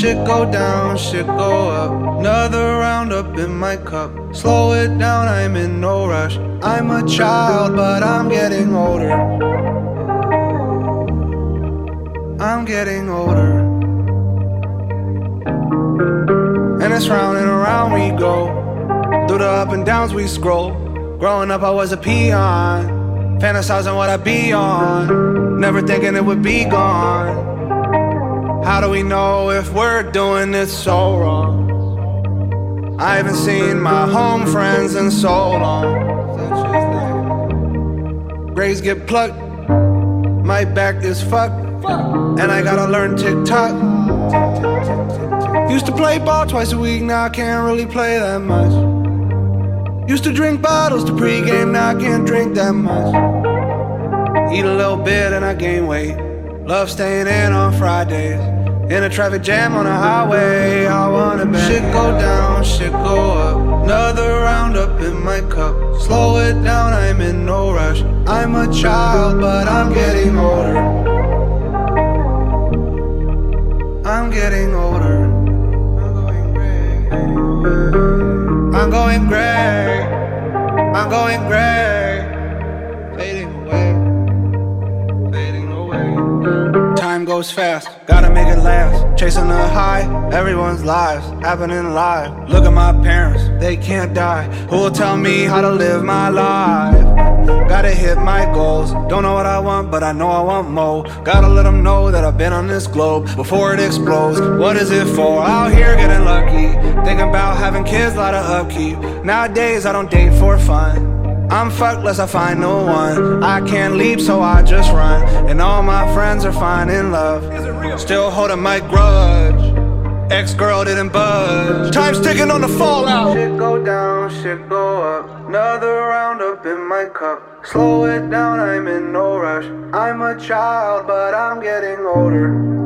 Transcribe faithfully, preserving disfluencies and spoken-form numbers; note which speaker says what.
Speaker 1: Shit go down, shit go up. Another round up in my cup. Slow it down, I'm in no rush. I'm a child, but I'm getting older. I'm getting older. And it's round and around we go. Through the up and downs we scroll. Growing up I was a peon, fantasizing what I'd be on, never thinking it would be gone. How do we know if we're doing it so wrong? I haven't seen my home friends in so long. Grades get plucked, my back is fucked, and I gotta learn TikTok. Used to play ball twice a week, now I can't really play that much. Used to drink bottles to pregame, now I can't drink that much. Eat a little bit and I gain weight. Love staying in on Fridays. In a traffic jam on the highway, I wanna bang. Shit go down, shit go up. Another round up in my cup. Slow it down, I'm in no rush. I'm a child, but I'm getting older. I'm getting older. I'm going gray. I'm going gray. Fading away. Fading away. Time goes fast, gotta make it last. Chasing the high, everyone's lives happening live. Look at my parents, they can't die. Who will tell me how to live my life? Gotta hit my goals. Don't know what I want, but I know I want more. Gotta let them know that I've been on this globe before it explodes. What is it for? Out here getting lucky, thinking about having kids, lot of upkeep. Nowadays I don't date for fun. I'm fucked lest I find no one. I can't leap, so I just run. And all my friends are finding love. Still holding my grudge. Ex-girl didn't budge. Time's ticking on the fallout. Shit go down, shit go up. Another round up in my cup. Slow it down, I'm in no rush. I'm a child, but I'm getting older.